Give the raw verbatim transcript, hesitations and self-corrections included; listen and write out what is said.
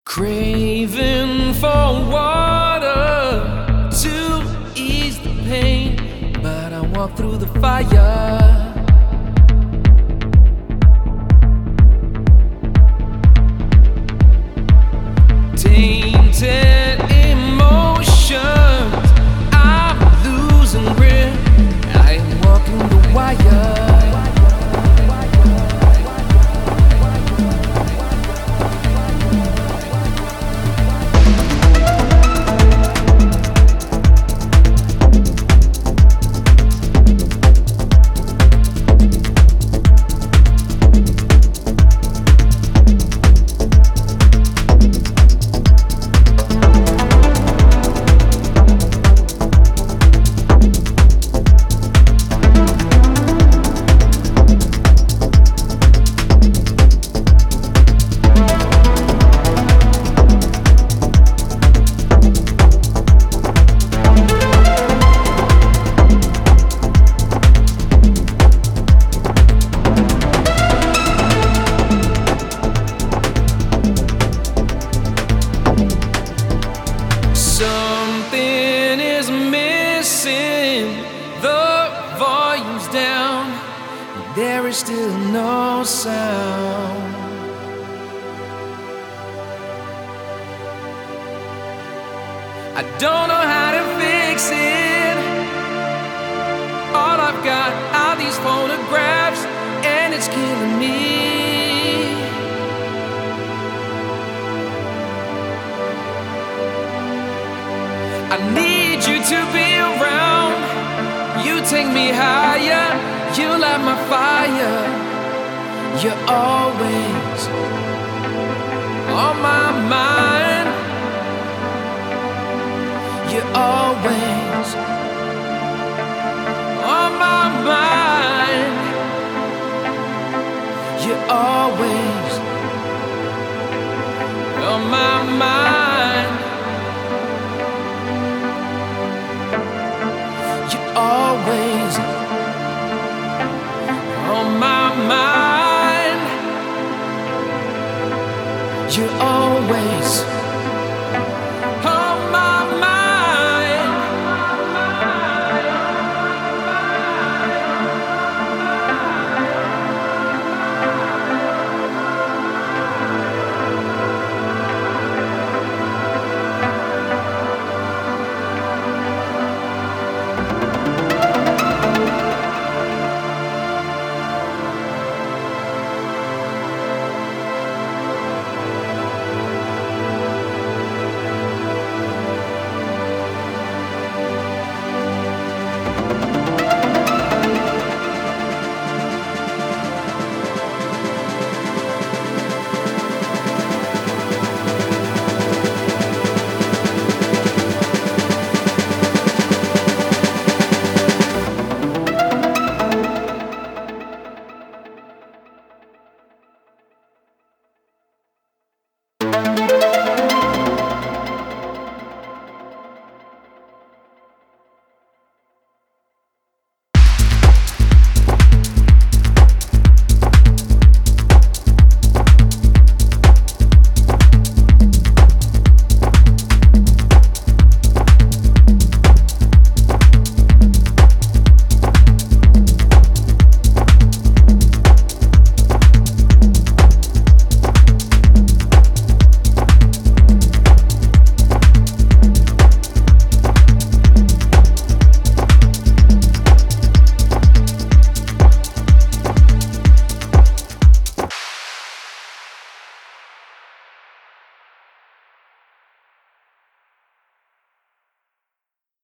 Craving for water to ease the pain, but I walk through the fire. Tainted emotions, I'm losing grip. I am walking the wire. Something is missing, the volume's down, and there is still no sound. I don't know how to fix it. All I've got are these photographs, and it's killing me. I need you to be around. You take me higher, you light my fire. You're always on my mind. You're always on my mind. You're always on my mind. Always on my mind. You're always